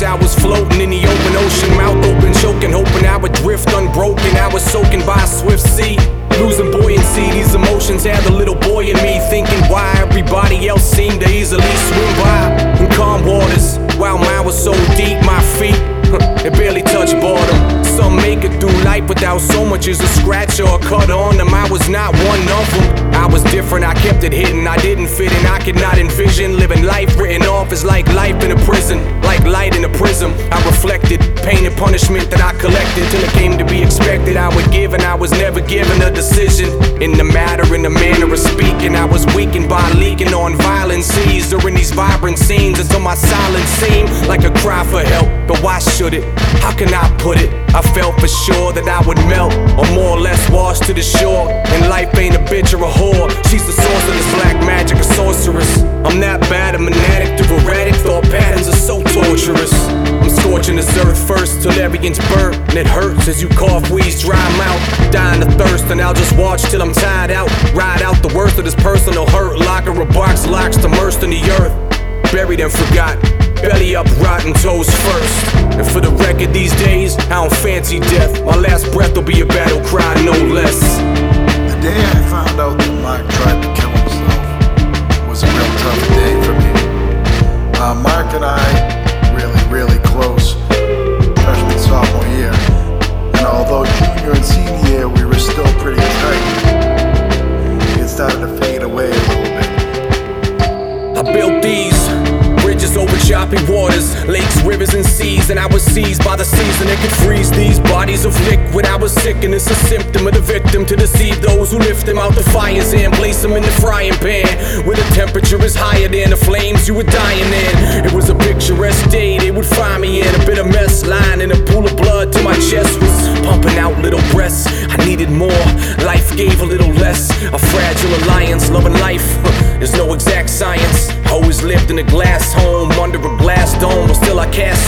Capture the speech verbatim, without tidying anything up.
I was floating in the open ocean, mouth open, choking, hoping I would drift unbroken. I was soaking by a swift sea, losing buoyancy. These emotions had the little boy in me thinking why everybody else seemed to easily swim by in calm waters, while mine was so deep, my feet, it barely touched bottom. Some make it through life without so much as a scratch or a cut on them. I was not one of them. I was different, I kept it hidden. I didn't fit in, I could not envision living life written off as like life in a prison, like light in a prism. I reflected pain and punishment that I collected till it came to be expected. I would give and I was never given a decision in the matter, in the manner of speaking. I was weakened by leaking on violent seas during these vibrant scenes until my silence seemed like a cry for help. But why should it? How can I put it? I felt for sure that I would melt, or more or less wash to the shore. And life ain't a bitch or a whore. She's the source of this black magic, a sorceress. I'm that bad, I'm an addict of erratic thought patterns are so torturous. I'm scorching this earth first till every inch burnt, and it hurts as you cough, wheeze, dry mouth, dying of thirst. And I'll just watch till I'm tired out, ride out the worst of this personal hurt. Locker a box, locks immersed in the earth, buried and forgot, belly up, rotten toes first. And for the record these days, I don't fancy death. My last breath will be a battle cry, no less. The day I found out that Mark tried to kill himself was a real tough day for me. Uh, Mark and I, really, really close, freshman, sophomore year. And although junior and senior year we were still pretty tight, it started to fade away a little bit. I built these bridges over choppy waters, lakes, rivers, and seas, and I was seized by the season that could freeze these bodies of liquid. I was sick, and it's a symptom of the victim to deceive those who lift them out the fire's end, place them in the frying pan where the temperature is higher than the flames you were dying in. It was a picturesque day they would find me in, a bit of mess, lying in a pool of blood till my chest was pumping out little breaths. I needed more, life gave a little less. A fragile alliance, loving life, there's no exact science. Always lived in a glass home, under a glass dome, but still I cast